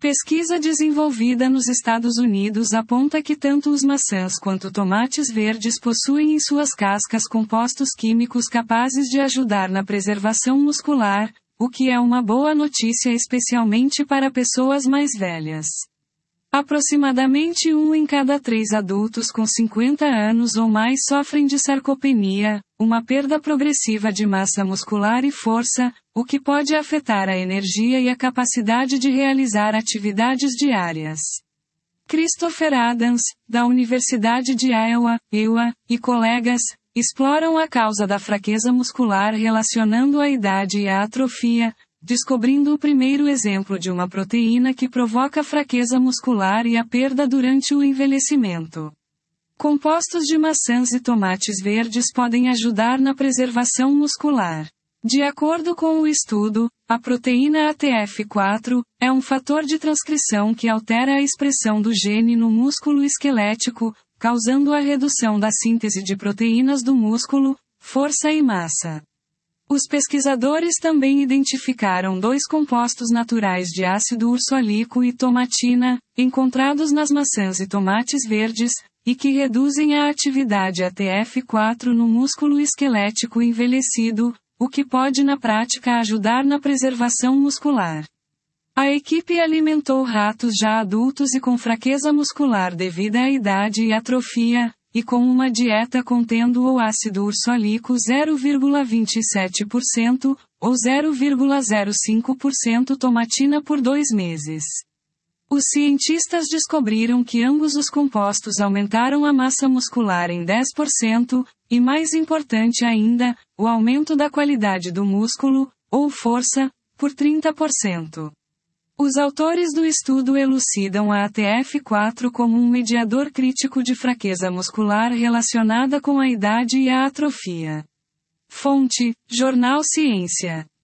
Pesquisa desenvolvida nos Estados Unidos aponta que tanto os maçãs quanto tomates verdes possuem em suas cascas compostos químicos capazes de ajudar na preservação muscular, o que é uma boa notícia especialmente para pessoas mais velhas. Aproximadamente 1 em cada 3 adultos com 50 anos ou mais sofrem de sarcopenia, uma perda progressiva de massa muscular e força, o que pode afetar a energia e a capacidade de realizar atividades diárias. Christopher Adams, da Universidade de Iowa, e colegas, exploram a causa da fraqueza muscular relacionando a idade e a atrofia, descobrindo o primeiro exemplo de uma proteína que provoca fraqueza muscular e a perda durante o envelhecimento. Compostos de maçãs e tomates verdes podem ajudar na preservação muscular. De acordo com o estudo, a proteína ATF4 é um fator de transcrição que altera a expressão do gene no músculo esquelético, causando a redução da síntese de proteínas do músculo, força e massa. Os pesquisadores também identificaram 2 compostos naturais de ácido ursólico e tomatina, encontrados nas maçãs e tomates verdes, e que reduzem a atividade ATF4 no músculo esquelético envelhecido, o que pode na prática ajudar na preservação muscular. A equipe alimentou ratos já adultos e com fraqueza muscular devido à idade e atrofia, e com uma dieta contendo o ácido ursólico 0,27% ou 0,05% tomatina por 2 meses. Os cientistas descobriram que ambos os compostos aumentaram a massa muscular em 10%, e mais importante ainda, o aumento da qualidade do músculo, ou força, por 30%. Os autores do estudo elucidam a ATF4 como um mediador crítico de fraqueza muscular relacionada com a idade e a atrofia. Fonte: Jornal Ciência.